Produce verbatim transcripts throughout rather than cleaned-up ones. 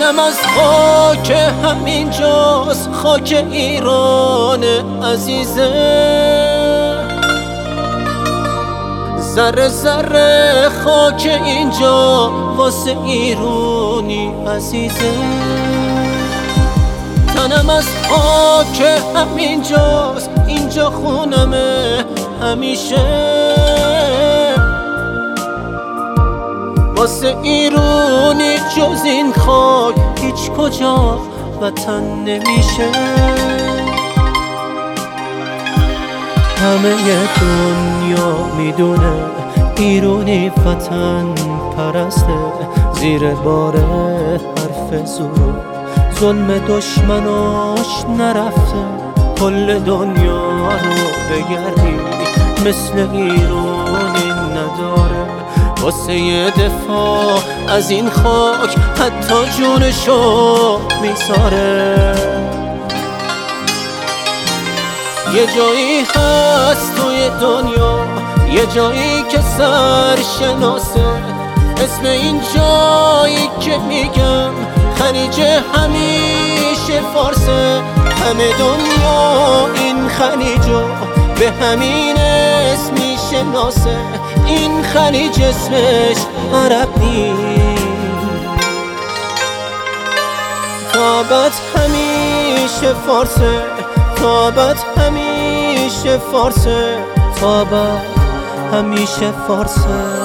تنم از خاک همینجاست، خاک ایران عزیزه. ذره ذره خاک اینجا واسه ایرانی عزیزه. تنم از خاک همینجاست، اینجا خونمه همیشه. واسه ایرانی جز این خاک هیچ کجا وطن نمیشه. همه دنیا میدونه ایرانی وطن پرسته، زیر بار حرف زور ظلم دشمناش نرفته. کل دنیا رو بگردی مثل ایرانی نداره. واسه یه دفاع از این خاک حتی جونشو میذاره. یه جایی هست توی دنیا، یه جایی که سرشناسه. اسم این جایی که میگم خلیج همیشه فارسه. همه دنیا این خلیجو به همین اسم میشناسه. این خلیج اسمش عرب نیست، تابت همیشه فارسه. تابت همیشه فارسه، تابت همیشه فارسه.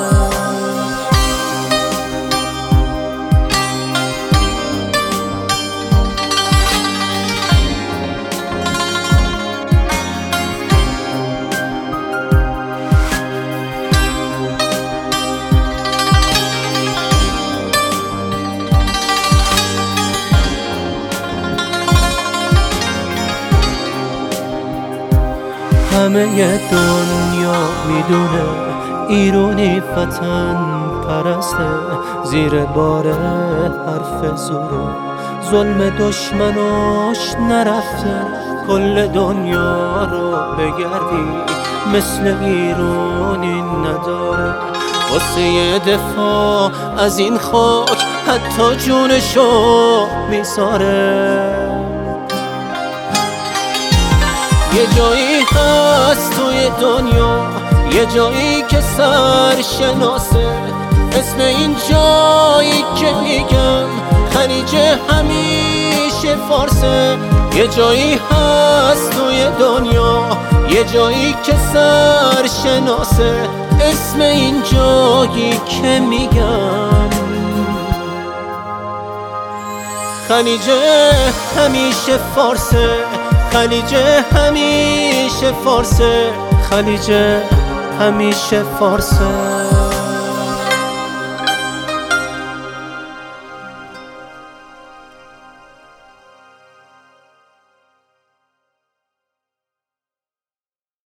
همه دنیا میدونه ایرانی وطن پرسته، زیر بار حرف زور ظلم دشمناش نرفته. کل دنیا رو بگردی مثل ایرانی نداره. واسه یه دفاع از این خاک حتی جونشو میذاره. یه جایی هست توی دنیا، یه جایی که سرشناسه. اسم این جایی که میگم خلیج همیشه فارسه. یه جایی هست توی دنیا، یه جایی که سرشناسه. اسم این جایی که میگم خلیج همیشه فارسه. خلیج همیشه فارسه، خلیج همیشه فارسه.